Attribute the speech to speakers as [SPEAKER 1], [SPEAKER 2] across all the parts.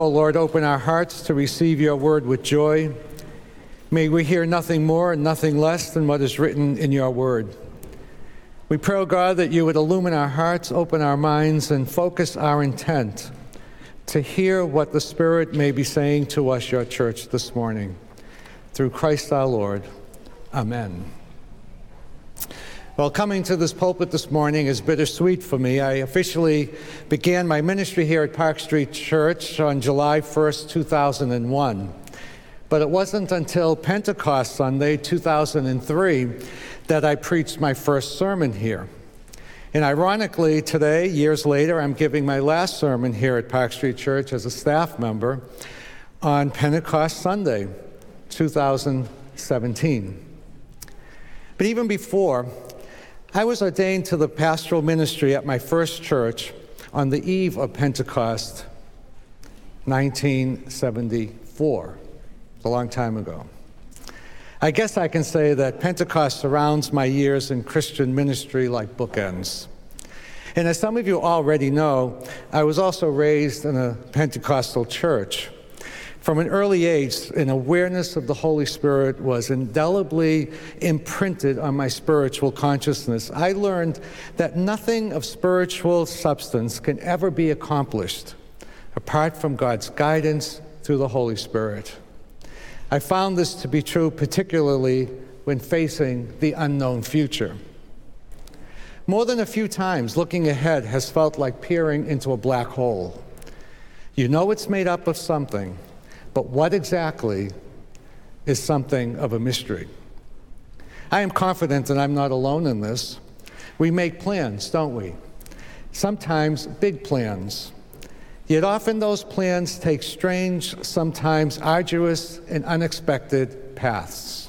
[SPEAKER 1] O Lord, open our hearts to receive your word with joy. May we hear nothing more and nothing less than what is written in your word. We pray, O God, that you would illumine our hearts, open our minds, and focus our intent to hear what the Spirit may be saying to us, your church, this morning. Through Christ our Lord. Amen. Well, coming to this pulpit this morning is bittersweet for me. I officially began my ministry here at Park Street Church on July 1st, 2001. But it wasn't until Pentecost Sunday, 2003, that I preached my first sermon here. And ironically, today, years later, I'm giving my last sermon here at Park Street Church as a staff member on Pentecost Sunday, 2017. But even before, I was ordained to the pastoral ministry at my first church on the eve of Pentecost, 1974, a long time ago. I guess I can say that Pentecost surrounds my years in Christian ministry like bookends. And as some of you already know, I was also raised in a Pentecostal church. From an early age, an awareness of the Holy Spirit was indelibly imprinted on my spiritual consciousness. I learned that nothing of spiritual substance can ever be accomplished apart from God's guidance through the Holy Spirit. I found this to be true particularly when facing the unknown future. More than a few times, looking ahead has felt like peering into a black hole. You know it's made up of something, but what exactly is something of a mystery? I am confident that I'm not alone in this. We make plans, don't we? Sometimes big plans. Yet often those plans take strange, sometimes arduous and unexpected paths.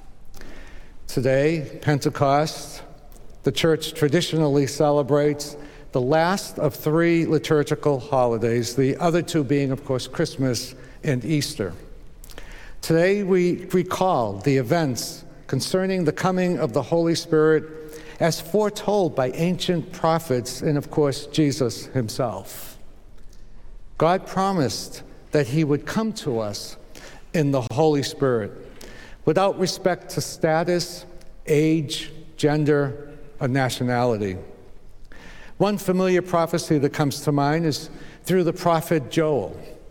[SPEAKER 1] Today, Pentecost, the church traditionally celebrates the last of 3 liturgical holidays, the other 2 being, of course, Christmas and Easter. Today we recall the events concerning the coming of the Holy Spirit as foretold by ancient prophets and, of course, Jesus himself. God promised that he would come to us in the Holy Spirit without respect to status, age, gender, or nationality. One familiar prophecy that comes to mind is through the prophet Joel.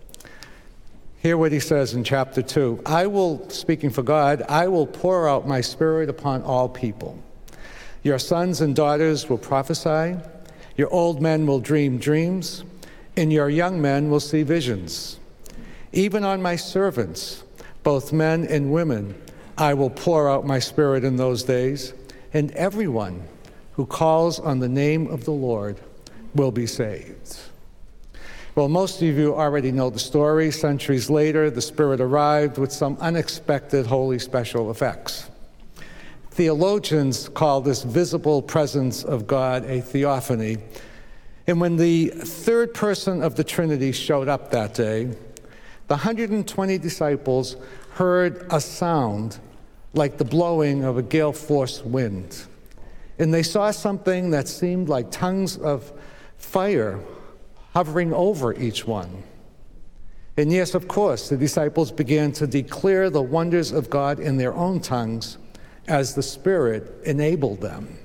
[SPEAKER 1] Hear what he says in chapter 2. Speaking for God, I will pour out my Spirit upon all people. Your sons and daughters will prophesy, your old men will dream dreams, and your young men will see visions. Even on my servants, both men and women, I will pour out my Spirit in those days, and everyone who calls on the name of the Lord will be saved. Well, most of you already know the story. Centuries later, the Spirit arrived with some unexpected holy special effects. Theologians call this visible presence of God a theophany. And when the third person of the Trinity showed up that day, the 120 disciples heard a sound like the blowing of a gale-force wind. And they saw something that seemed like tongues of fire hovering over each one. And yes, of course, the disciples began to declare the wonders of God in their own tongues as the Spirit enabled them.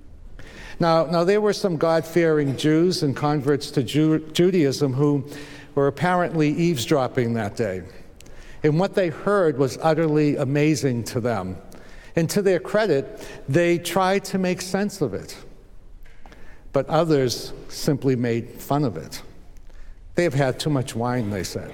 [SPEAKER 1] Now there were some God-fearing Jews and converts to Judaism who were apparently eavesdropping that day. And what they heard was utterly amazing to them. And to their credit, they tried to make sense of it. But others simply made fun of it. They have had too much wine, they said.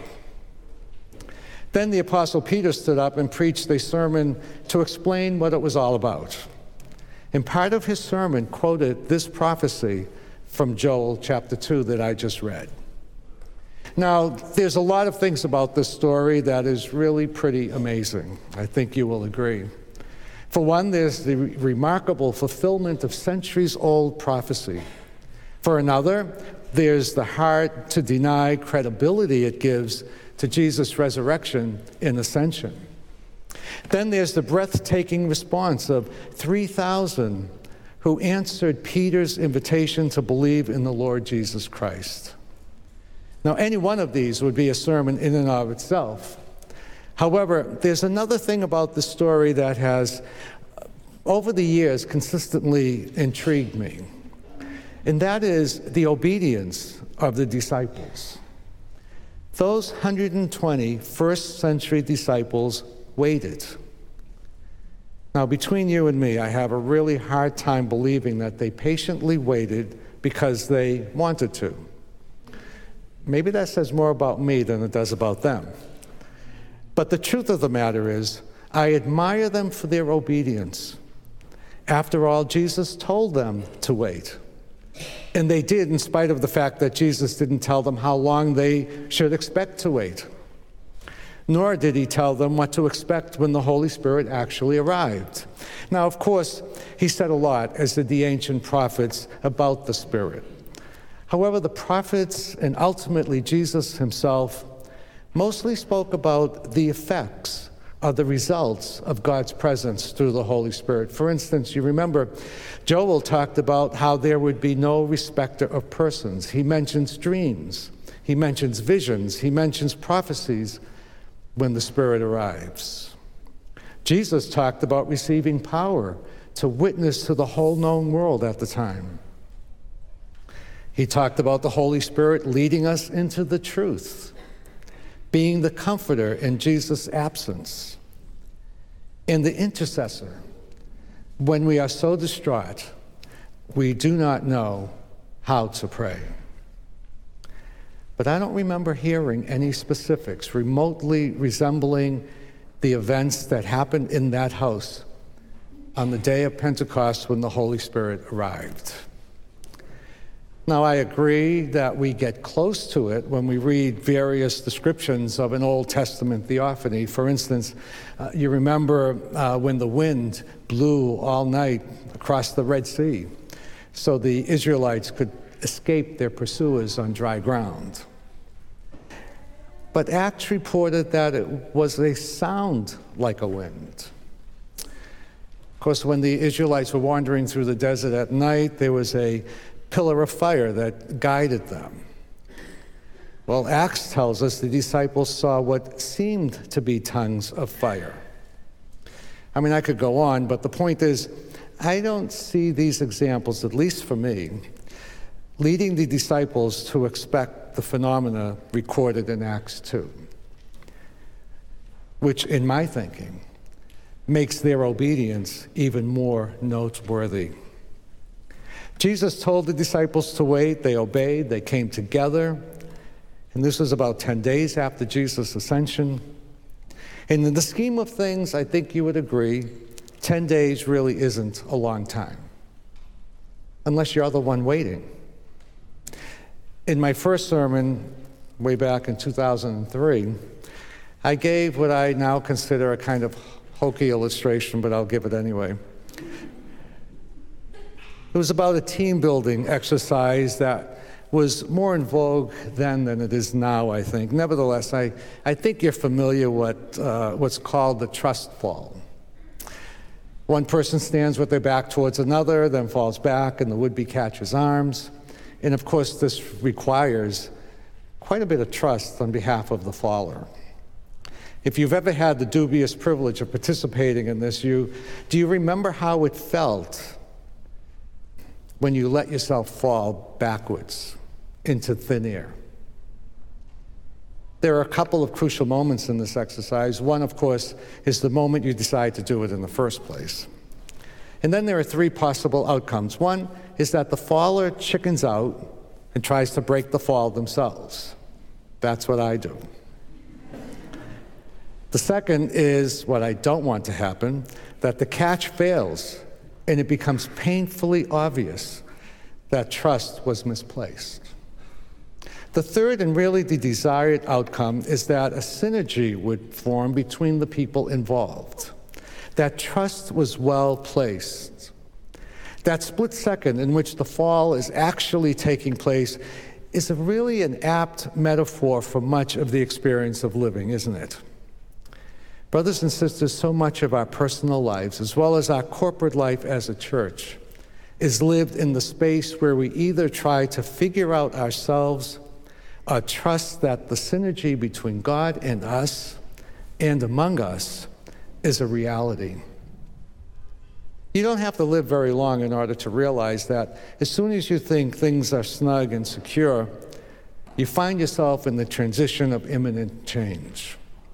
[SPEAKER 1] Then the Apostle Peter stood up and preached a sermon to explain what it was all about. And part of his sermon quoted this prophecy from Joel chapter 2 that I just read. Now, there's a lot of things about this story that is really pretty amazing. I think you will agree. For one, there's the remarkable fulfillment of centuries-old prophecy. For another, there's the hard-to-deny credibility it gives to Jesus' resurrection and ascension. Then there's the breathtaking response of 3,000 who answered Peter's invitation to believe in the Lord Jesus Christ. Now, any one of these would be a sermon in and of itself. However, there's another thing about the story that has, over the years, consistently intrigued me, and that is the obedience of the disciples. Those 120 first-century disciples waited. Now, between you and me, I have a really hard time believing that they patiently waited because they wanted to. Maybe that says more about me than it does about them. But the truth of the matter is, I admire them for their obedience. After all, Jesus told them to wait. And they did, in spite of the fact that Jesus didn't tell them how long they should expect to wait. Nor did he tell them what to expect when the Holy Spirit actually arrived. Now, of course, he said a lot, as did the ancient prophets, about the Spirit. However, the prophets, and ultimately Jesus himself, mostly spoke about the effects or the results of God's presence through the Holy Spirit. For instance, you remember Joel talked about how there would be no respecter of persons. He mentions dreams, he mentions visions, he mentions prophecies when the Spirit arrives. Jesus talked about receiving power to witness to the whole known world at the time. He talked about the Holy Spirit leading us into the truth, being the comforter in Jesus' absence, and the intercessor when we are so distraught we do not know how to pray. But I don't remember hearing any specifics remotely resembling the events that happened in that house on the day of Pentecost when the Holy Spirit arrived. Now, I agree that we get close to it when we read various descriptions of an Old Testament theophany. For instance, you remember when the wind blew all night across the Red Sea so the Israelites could escape their pursuers on dry ground. But Acts reported that it was a sound like a wind. Of course, when the Israelites were wandering through the desert at night, there was a pillar of fire that guided them. Well, Acts tells us the disciples saw what seemed to be tongues of fire. I mean, I could go on, but the point is, I don't see these examples, at least for me, leading the disciples to expect the phenomena recorded in Acts 2, which, in my thinking, makes their obedience even more noteworthy. Jesus told the disciples to wait. They obeyed. They came together. And this was about 10 days after Jesus' ascension. And in the scheme of things, I think you would agree, 10 days really isn't a long time, unless you're the one waiting. In my first sermon, way back in 2003, I gave what I now consider a kind of hokey illustration, but I'll give it anyway. It was about a team-building exercise that was more in vogue then than it is now, I think. Nevertheless, I think you're familiar with what's called the trust fall. One person stands with their back towards another, then falls back, and the would-be catches arms. And of course, this requires quite a bit of trust on behalf of the faller. If you've ever had the dubious privilege of participating in this, do you remember how it felt when you let yourself fall backwards into thin air? There are a couple of crucial moments in this exercise. One, of course, is the moment you decide to do it in the first place. And then there are three possible outcomes. One is that the faller chickens out and tries to break the fall themselves. That's what I do. The second is what I don't want to happen, that the catch fails and it becomes painfully obvious that trust was misplaced. The third, and really the desired outcome, is that a synergy would form between the people involved, that trust was well placed. That split second in which the fall is actually taking place is really an apt metaphor for much of the experience of living, isn't it? Brothers and sisters, so much of our personal lives, as well as our corporate life as a church, is lived in the space where we either try to figure out ourselves a trust that the synergy between God and us and among us is a reality. You don't have to live very long in order to realize that as soon as you think things are snug and secure, you find yourself in the transition of imminent change.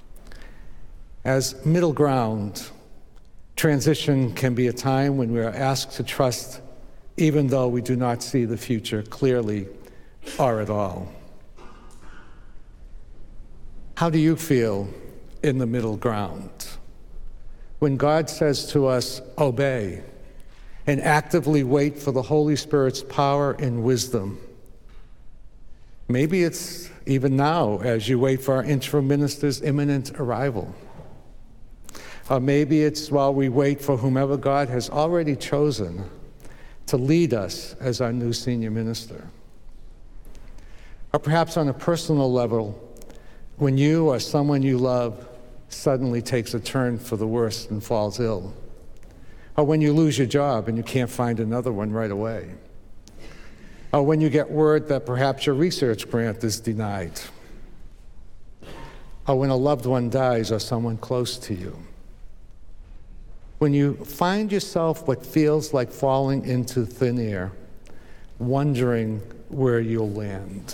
[SPEAKER 1] As middle ground, transition can be a time when we are asked to trust even though we do not see the future clearly or at all. How do you feel in the middle ground? When God says to us, obey, and actively wait for the Holy Spirit's power and wisdom. Maybe it's even now as you wait for our interim minister's imminent arrival. Or maybe it's while we wait for whomever God has already chosen to lead us as our new senior minister. Or perhaps on a personal level, when you or someone you love suddenly takes a turn for the worse and falls ill. Or when you lose your job and you can't find another one right away. Or when you get word that perhaps your research grant is denied. Or when a loved one dies or someone close to you. When you find yourself what feels like falling into thin air, wondering where you'll land.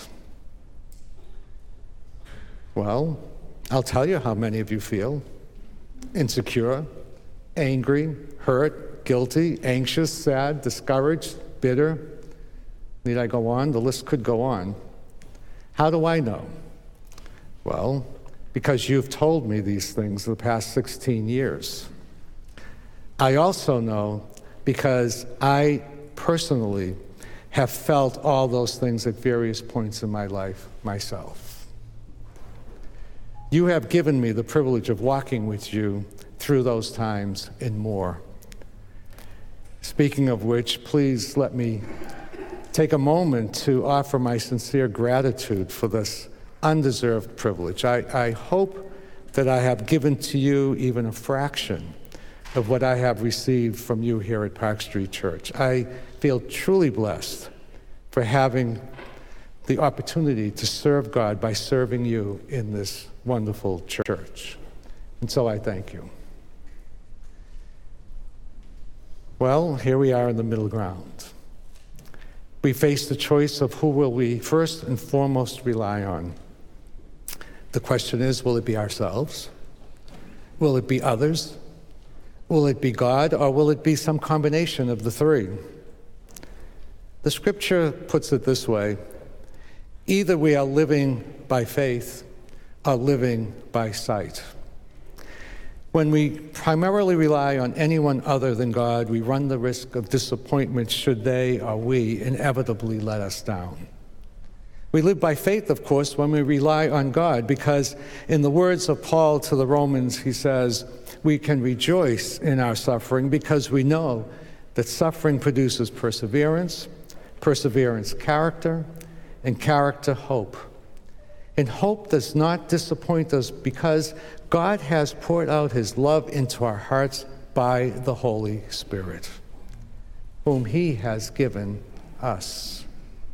[SPEAKER 1] Well, I'll tell you how many of you feel. Insecure, angry, hurt, guilty, anxious, sad, discouraged, bitter. Need I go on? The list could go on. How do I know? Well, because you've told me these things the past 16 years. I also know because I personally have felt all those things at various points in my life myself. You have given me the privilege of walking with you through those times and more. Speaking of which, please let me take a moment to offer my sincere gratitude for this undeserved privilege. I hope that I have given to you even a fraction of what I have received from you here at Park Street Church. I feel truly blessed for having the opportunity to serve God by serving you in this wonderful church. And so I thank you. Well, here we are in the middle ground. We face the choice of who will we first and foremost rely on. The question is, will it be ourselves? Will it be others? Will it be God, or will it be some combination of the three? The scripture puts it this way: either we are living by faith or living by sight. When we primarily rely on anyone other than God, we run the risk of disappointment should they or we inevitably let us down. We live by faith, of course, when we rely on God, because in the words of Paul to the Romans, he says, we can rejoice in our suffering because we know that suffering produces perseverance, perseverance character, and character hope. And hope does not disappoint us because God has poured out his love into our hearts by the Holy Spirit, whom he has given us.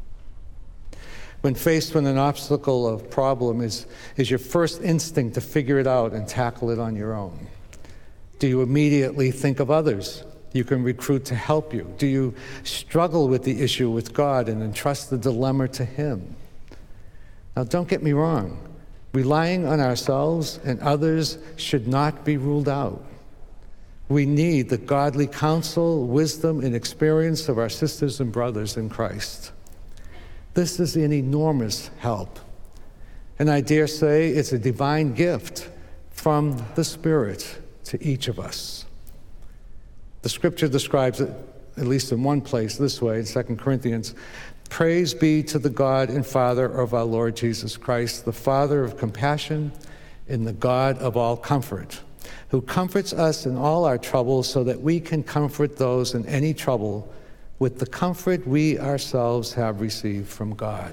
[SPEAKER 1] When faced with an obstacle or problem, is your first instinct to figure it out and tackle it on your own? Do you immediately think of others you can recruit to help you? Do you struggle with the issue with God and entrust the dilemma to him? Now, don't get me wrong. Relying on ourselves and others should not be ruled out. We need the godly counsel, wisdom, and experience of our sisters and brothers in Christ. This is an enormous help. And I dare say it's a divine gift from the Spirit to each of us. The scripture describes it, at least in one place, this way, in 2 Corinthians. Praise be to the God and Father of our Lord Jesus Christ, the Father of compassion and the God of all comfort, who comforts us in all our troubles so that we can comfort those in any trouble with the comfort we ourselves have received from God.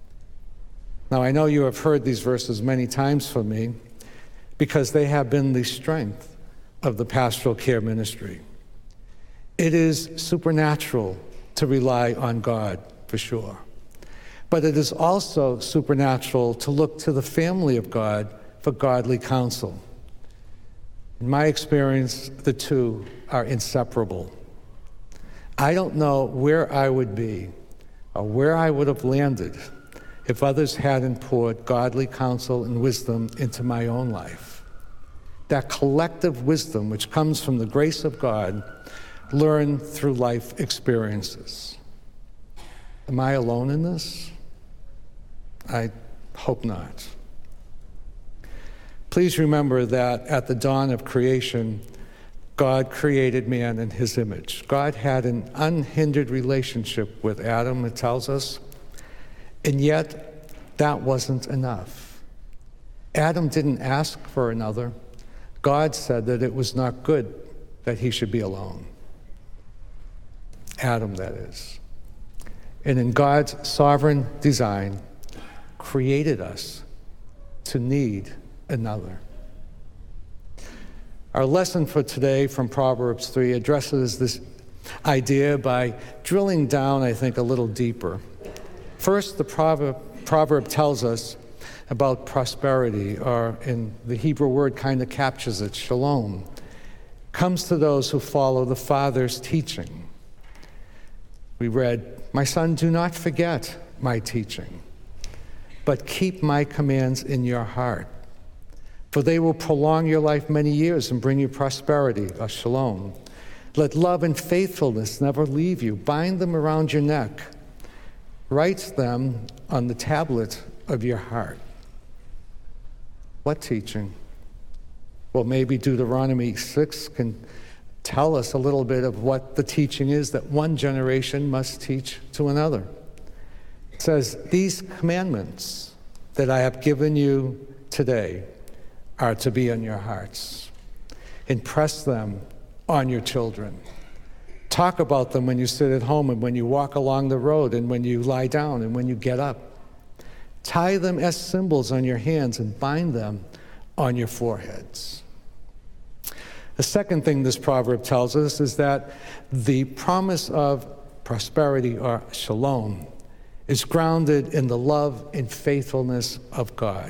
[SPEAKER 1] Now, I know you have heard these verses many times from me because they have been the strength of the pastoral care ministry. It is supernatural to rely on God, for sure. But it is also supernatural to look to the family of God for godly counsel. In my experience, the two are inseparable. I don't know where I would be or where I would have landed if others hadn't poured godly counsel and wisdom into my own life. That collective wisdom which comes from the grace of God, learned through life experiences. Am I alone in this? I hope not. Please remember that at the dawn of creation, God created man in his image. God had an unhindered relationship with Adam, it tells us, and yet that wasn't enough. Adam didn't ask for another. God said that it was not good that he should be alone. Adam, that is. And in God's sovereign design, created us to need another. Our lesson for today from Proverbs 3 addresses this idea by drilling down, I think, a little deeper. First, the proverb tells us about prosperity, or in the Hebrew word kind of captures it, shalom, comes to those who follow the Father's teaching. We read, "My son, do not forget my teaching, but keep my commands in your heart, for they will prolong your life many years and bring you prosperity," or shalom. "Let love and faithfulness never leave you. Bind them around your neck. Write them on the tablet of your heart." What teaching? Well, maybe Deuteronomy 6 can tell us a little bit of what the teaching is that one generation must teach to another. It says, "These commandments that I have given you today are to be in your hearts. Impress them on your children. Talk about them when you sit at home and when you walk along the road and when you lie down and when you get up. Tie them as symbols on your hands and bind them on your foreheads." The second thing this proverb tells us is that the promise of prosperity, or shalom, is grounded in the love and faithfulness of God.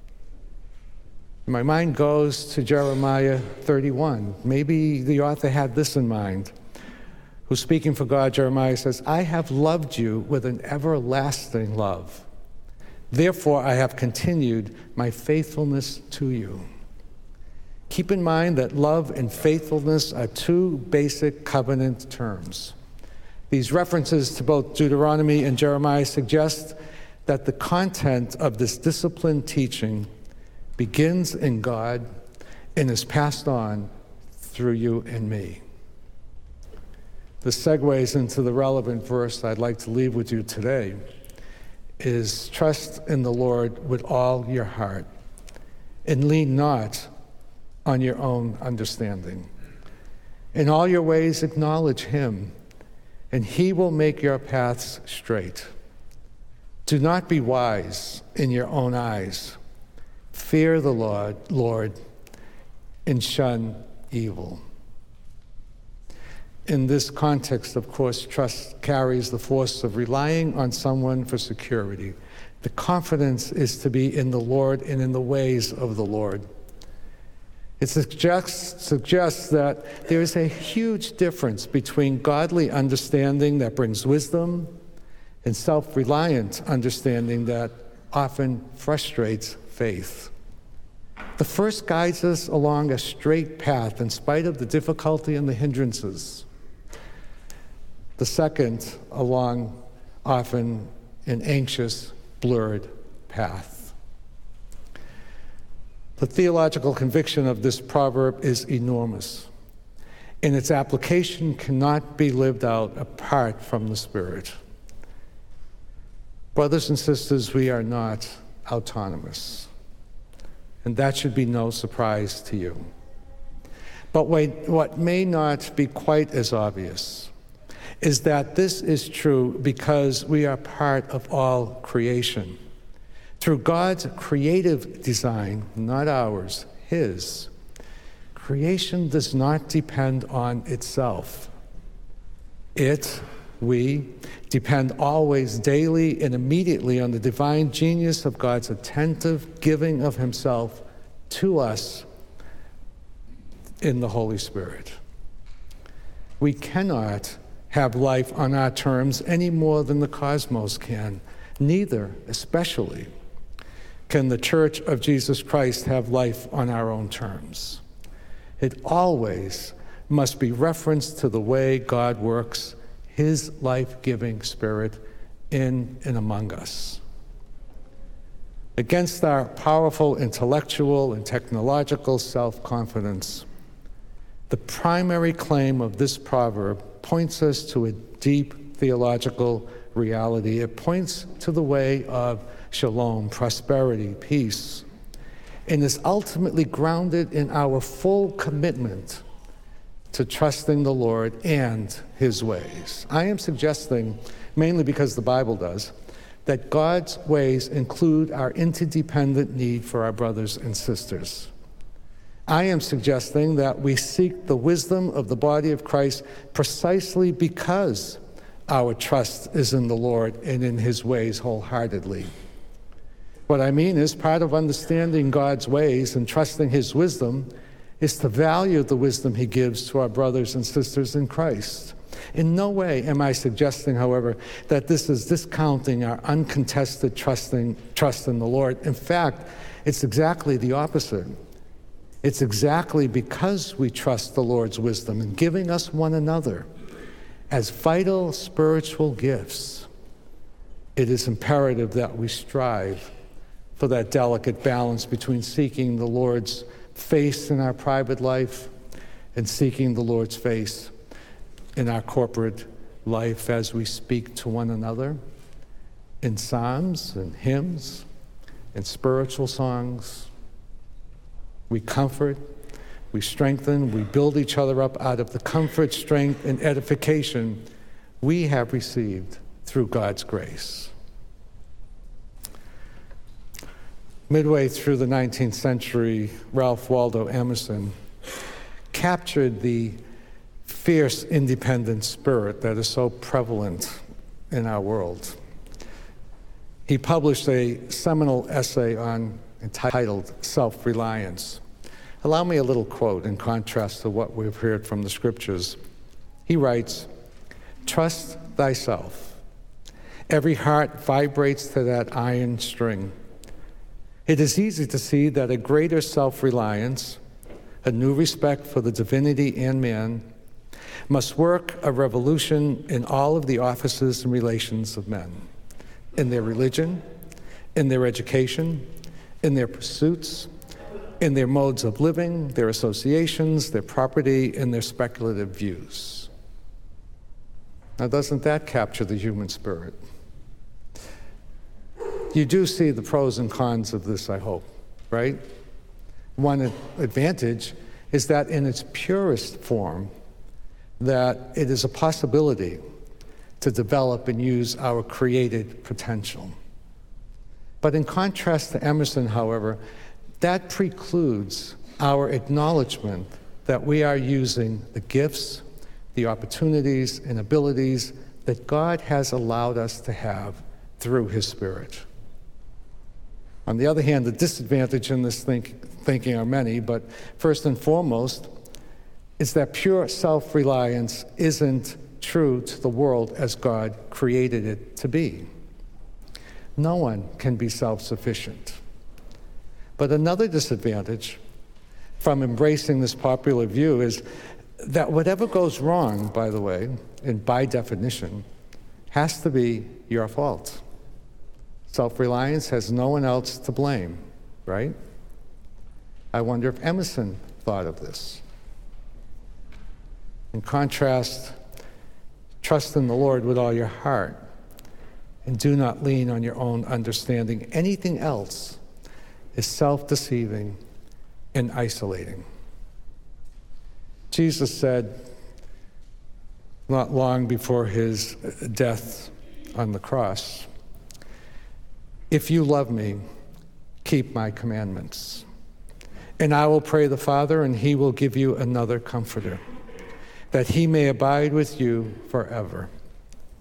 [SPEAKER 1] My mind goes to Jeremiah 31. Maybe the author had this in mind. Who's speaking for God, Jeremiah says, "I have loved you with an everlasting love. Therefore, I have continued my faithfulness to you." Keep in mind that love and faithfulness are two basic covenant terms. These references to both Deuteronomy and Jeremiah suggest that the content of this disciplined teaching begins in God and is passed on through you and me. This segues into the relevant verse I'd like to leave with you today, is trust in the Lord with all your heart and lean not on your own understanding. In all your ways acknowledge him, and he will make your paths straight. Do not be wise in your own eyes. Fear the Lord, and shun evil. In this context, of course, trust carries the force of relying on someone for security. The confidence is to be in the Lord and in the ways of the Lord. It suggests that there is a huge difference between godly understanding that brings wisdom and self-reliant understanding that often frustrates faith. The first guides us along a straight path in spite of the difficulty and the hindrances. The second along often an anxious, blurred path. The theological conviction of this proverb is enormous, and its application cannot be lived out apart from the Spirit. Brothers and sisters, we are not autonomous, and that should be no surprise to you. But what may not be quite as obvious is that this is true because we are part of all creation. Through God's creative design, not ours, his, creation does not depend on itself. It We depend always, daily, and immediately on the divine genius of God's attentive giving of himself to us in the Holy Spirit. We cannot have life on our terms any more than the cosmos can. Neither, especially, can the Church of Jesus Christ have life on our own terms. It always must be referenced to the way God works his life-giving Spirit in and among us. Against our powerful intellectual and technological self-confidence, the primary claim of this proverb points us to a deep theological reality. It points to the way of shalom, prosperity, peace, and is ultimately grounded in our full commitment to trusting the Lord and his ways. I am suggesting, mainly because the Bible does, that God's ways include our interdependent need for our brothers and sisters. I am suggesting that we seek the wisdom of the body of Christ precisely because our trust is in the Lord and in his ways wholeheartedly. What I mean is, part of understanding God's ways and trusting his wisdom is to value the wisdom he gives to our brothers and sisters in Christ. In no way am I suggesting, however, that this is discounting our uncontested trust in the Lord. In fact, it's exactly the opposite. It's exactly because we trust the Lord's wisdom in giving us one another as vital spiritual gifts. It is imperative that we strive for that delicate balance between seeking the Lord's face in our private life and seeking the Lord's face in our corporate life as we speak to one another in psalms and hymns and spiritual songs. We comfort, we strengthen, we build each other up out of the comfort, strength, and edification we have received through God's grace. Midway through the 19th century, Ralph Waldo Emerson captured the fierce independent spirit that is so prevalent in our world. He published a seminal essay entitled Self-Reliance. Allow me a little quote in contrast to what we've heard from the scriptures. He writes, "Trust thyself. Every heart vibrates to that iron string. It is easy to see that a greater self-reliance, a new respect for the divinity and man, must work a revolution in all of the offices and relations of men, in their religion, in their education, in their pursuits, in their modes of living, their associations, their property, and their speculative views." Now, doesn't that capture the human spirit? You do see the pros and cons of this, I hope, right? One advantage is that in its purest form, that it is a possibility to develop and use our created potential. But in contrast to Emerson, however, that precludes our acknowledgement that we are using the gifts, the opportunities, and abilities that God has allowed us to have through his Spirit. On the other hand, the disadvantage in this thinking are many, but first and foremost is that pure self-reliance isn't true to the world as God created it to be. No one can be self-sufficient. But another disadvantage from embracing this popular view is that whatever goes wrong, by the way, and by definition, has to be your fault. Self-reliance has no one else to blame, right? I wonder if Emerson thought of this. In contrast, trust in the Lord with all your heart and do not lean on your own understanding. Anything else is self-deceiving and isolating. Jesus said, not long before his death on the cross, "If you love me, keep my commandments. And I will pray the Father, and he will give you another comforter, that he may abide with you forever,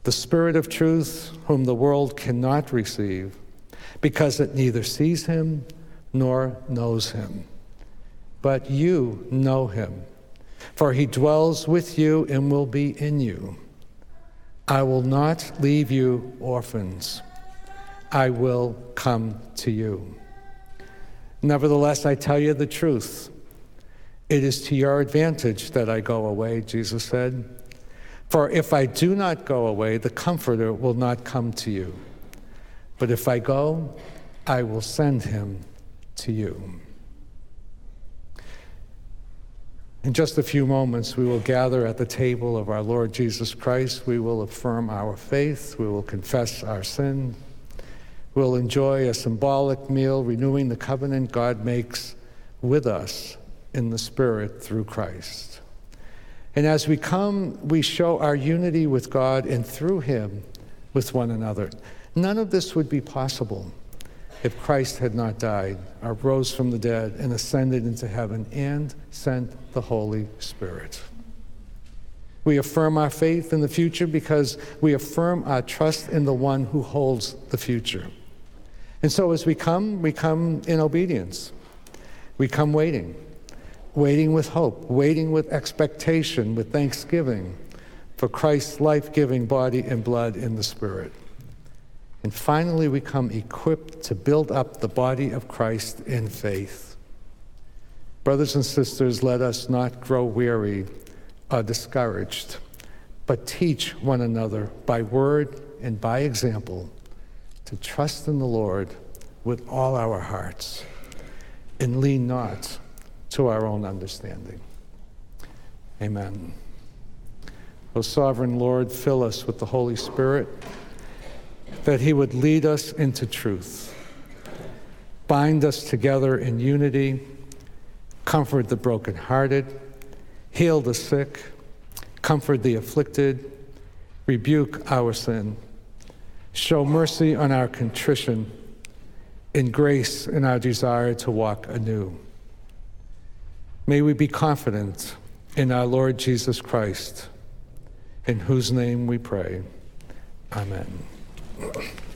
[SPEAKER 1] the Spirit of truth, whom the world cannot receive, because it neither sees him nor knows him. But you know him, for he dwells with you and will be in you. I will not leave you orphans. I will come to you. Nevertheless, I tell you the truth. It is to your advantage that I go away, Jesus said. For if I do not go away, the Comforter will not come to you. But if I go, I will send him to you. In just a few moments, we will gather at the table of our Lord Jesus Christ. We will affirm our faith. We will confess our sin. We'll enjoy a symbolic meal, renewing the covenant God makes with us in the Spirit through Christ. And as we come, we show our unity with God and through him with one another. None of this would be possible if Christ had not died, or rose from the dead, and ascended into heaven, and sent the Holy Spirit. We affirm our faith in the future because we affirm our trust in the one who holds the future. And so as we come in obedience. We come waiting with hope, waiting with expectation, with thanksgiving for Christ's life-giving body and blood in the Spirit. And finally, we come equipped to build up the body of Christ in faith. Brothers and sisters, let us not grow weary or discouraged, but teach one another by word and by example to trust in the Lord with all our hearts and lean not to our own understanding. Amen. O sovereign Lord, fill us with the Holy Spirit, that he would lead us into truth, bind us together in unity, comfort the brokenhearted, heal the sick, comfort the afflicted, rebuke our sin, show mercy on our contrition, and grace in our desire to walk anew. May we be confident in our Lord Jesus Christ, in whose name we pray. Amen.